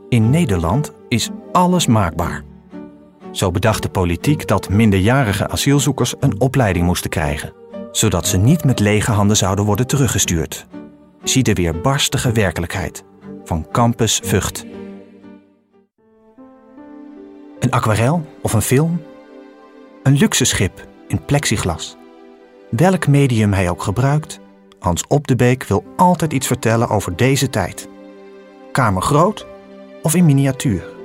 In Nederland is alles maakbaar. Zo bedacht de politiek dat minderjarige asielzoekers een opleiding moesten krijgen, zodat ze niet met lege handen zouden worden teruggestuurd. Zie de weerbarstige werkelijkheid van Campus Vught. Een aquarel of een film? Een luxe schip in plexiglas. Welk medium hij ook gebruikt, Hans Op de Beek wil altijd iets vertellen over deze tijd. Kamergroot of in miniatuur.